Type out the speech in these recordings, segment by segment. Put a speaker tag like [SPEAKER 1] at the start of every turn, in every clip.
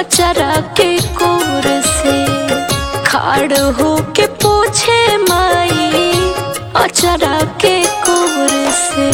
[SPEAKER 1] अचरा के कोर से खाड़ हो के पूछे माई अचरा के कोर से।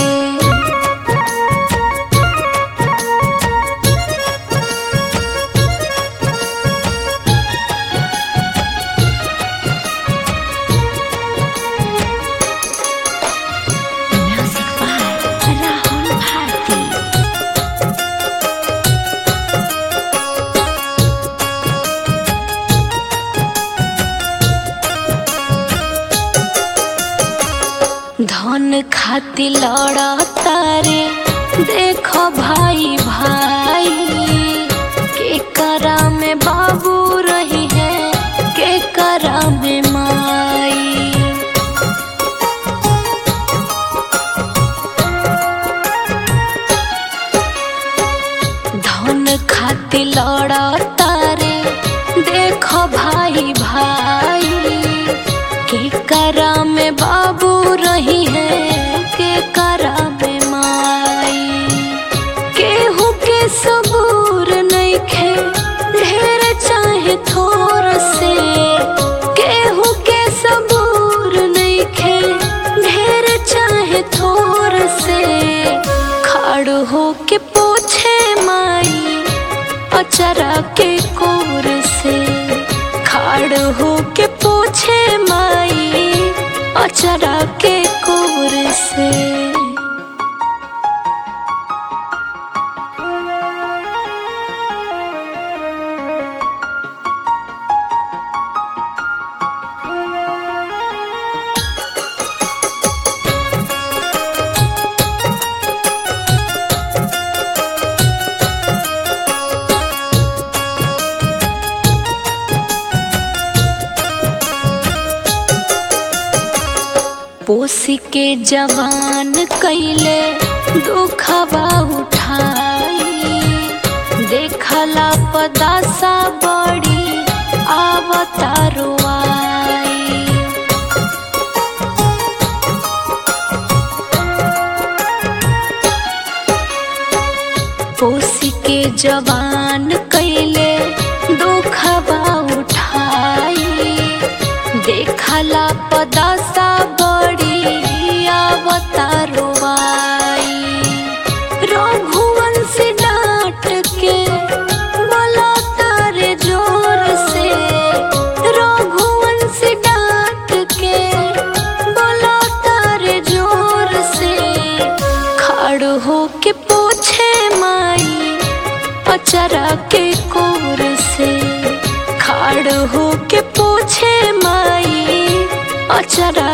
[SPEAKER 1] धन खाती लड़ा तारे देखो भाई भाई के करा में बाबू रही है के करा में माई। धन खाती लड़ा तारे देखो भाई भाई के करा में बाबू रही है के करा में माई। केहू के सबूर नइखे ढेर चाहे थोर से केहू के सबूर नइखे ढेर चाहे थोर से खड़ हो के पूछे माई अचरा के कोर से खड़ हो के पूछे माई अचरा के कोर से। पोसी के जवान कैले दुखवा उठाई देखला पदासा बड़ी आवता रुआई। पोसी के जवान कैले दुखवा उठाई देखला पदासा बड़ी आवता रुआई। रघुवंश डांट के बोला तारे जोर से रघुवंश डांट के बोला तारे जोर से खड़ हो के पूछे माई अचरा के कोर से खड़ हो के पूछे माई अचरा